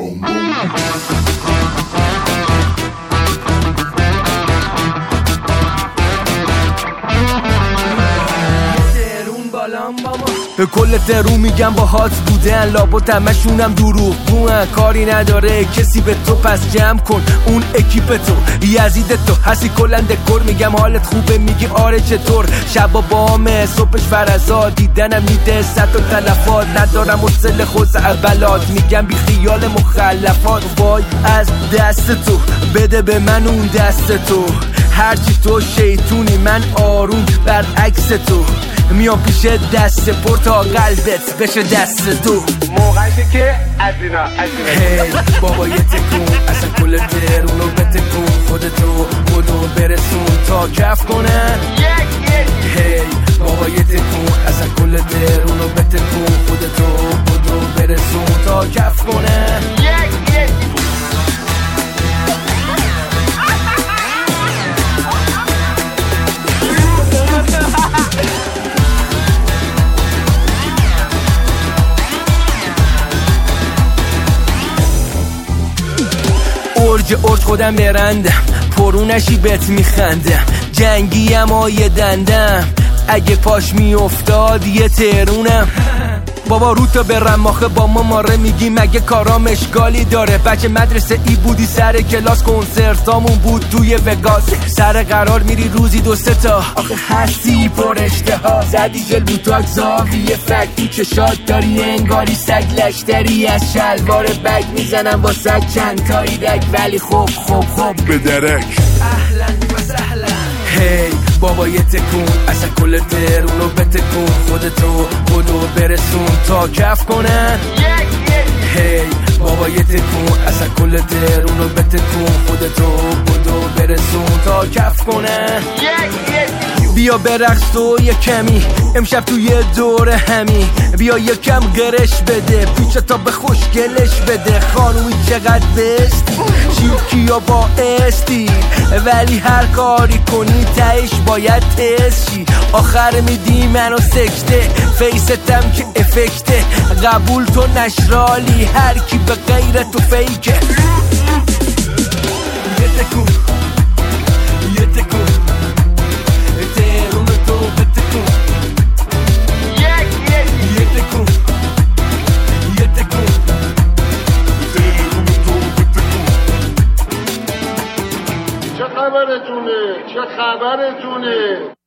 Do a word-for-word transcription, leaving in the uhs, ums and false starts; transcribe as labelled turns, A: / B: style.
A: بوم بوم.
B: کل درو میگم با هات بودن لابد همشونم دروغ گوهن کاری نداره کسی به تو پس جمع کن اون اکیپ تو یزید تو هستی کلن دکور میگم حالت خوبه میگی آره چطور شبا بامه صبحش فرزا دیدنم میده ست و تلفات ندارم حوصله خوز اولات میگم بی خیال مخلفات وای از دست تو بده به من اون دست تو هرچی تو شیطونی من آروم برعکس تو میام پیش دست پر تا قلبت بشه دست تو
C: موقعشه که از اینا از اینا
B: هی بابا یه تکون اصلا کل درونو بتکون خودتو بدو برسون تا کف کنن هی بابا یه تکون اصلا کل درونو بتکون خودتو بدو برسون تا کف کنن ارج ارج خودم برندم پرونشی بهت میخندم جنگیم آیه دندم اگه پاش میافتاد یه ترونم بابا رو تا به رماخه با ما ماره میگی مگه کارام اشکالی داره بچه مدرسه ای بودی سر کلاس کنسرتامون بود توی وگاس سر قرار میری روزی دو سه تا آخه هستی پر اشتها زدی جل بوتاک زاویه فک تو چشات داری انگاری سگ لشتری از شلوار بگ میزنم با سگ چند تایی دک ولی خوب خوب خوب
A: به درک
B: اهلا و سهلا هی بابا یه تکون اصلا کل درونو بتکون خودتو بدو برسون تا کف کنن هی بابا یه تکون اصلا کل درونو بتکون خودتو بدو برسون تا کف کنن بیا برقص تو یه کمی امشب تو یه دور همی بیا یکم گرش بده پیچه تا به خوشگلش بده خانومی چقدر بستی شیوکی یا با استی ولی هر کاری کنی تهش باید تستی آخر میدی منو سکته فیستم که افکته قبول تو نشرالی هر کی به غیر تو فیکه یه تکون یه تکون
C: چه خبرتونه چه خبرتونه